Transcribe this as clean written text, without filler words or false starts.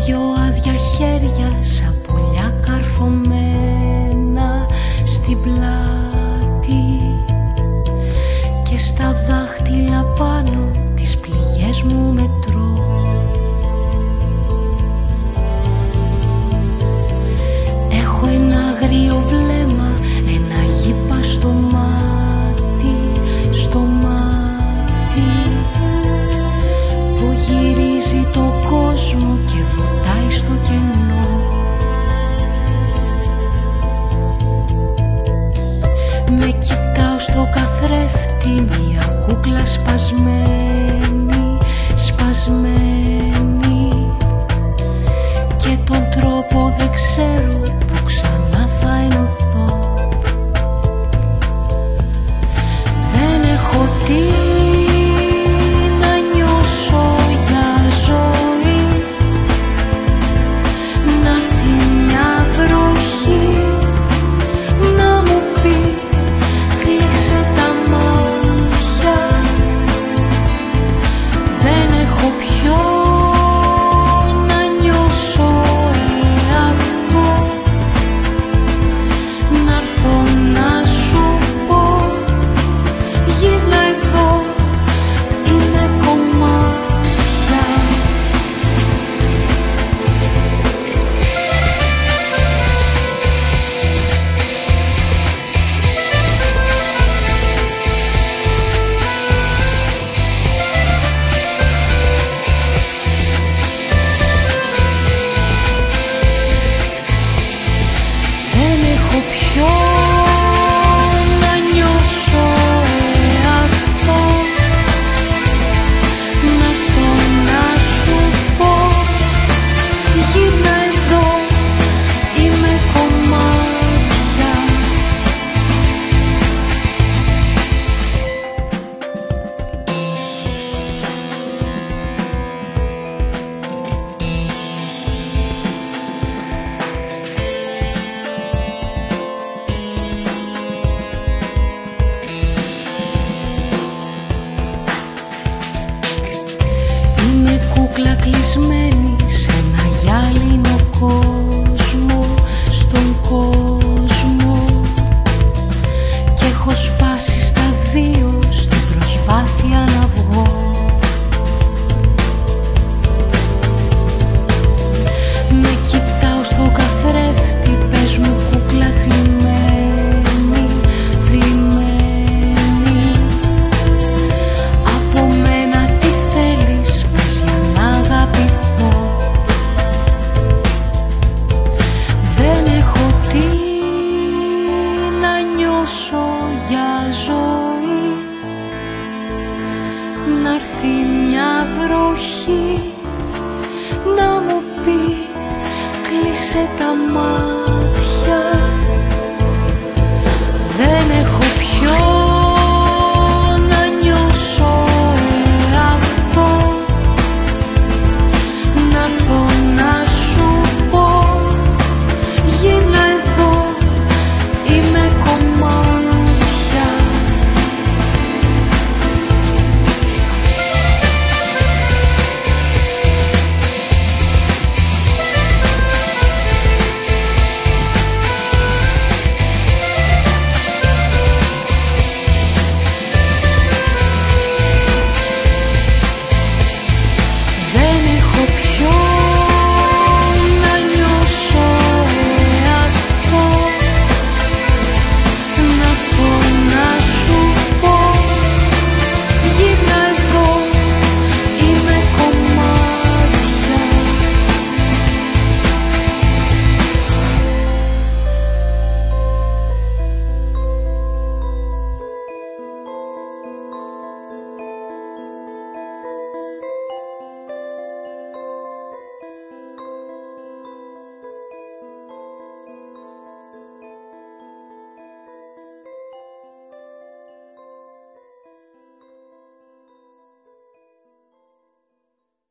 δυο άδεια χέρια σαν πουλιά καρφωμένα στην πλάτη και στα δάχτυλα πάνω τις πληγές μου μετρώ. Έχω ένα αγρίο βλέμμα, ένα γήπα στο μάτι, στο μάτι που γυρίζει το κόσμο και βουτάει στο κενό. Με κοιτάω στο καθρέφτη μια κούκλα σπασμένη, σπασμένη και τον τρόπο δεν ξέρω που ξανά θα ενωθώ. Δεν έχω τι να νιώσω για ζωή, να έρθει μια βροχή να μου πει κλείσε τα μάτια. Δεν έχω πιο να νιώσω εαυτό, να έρθω να σου πω γύρνα εδώ, είναι κομμάτια. Δεν έχω πιο να νιώσω εαυτό, να έρθω να σου πω γύρνα εδώ, είμαι κομμάτια. Είμαι κούκλα κλεισμένη σε ένα γυάλινο κόσμο, στον κόσμο και έχω σπάσει στα δύο στην προσπάθεια να βγω. Με κοιτάω στο καθρέφτη, πες μου κούκλα θλιμμένη, θλιμμένη. Από μένα τι θέλεις, πες για να αγαπηθώ. Δεν έχω τι να νιώσω για ζωή, να έρθει μια βροχή να μου πει κλείσε τα μάτια.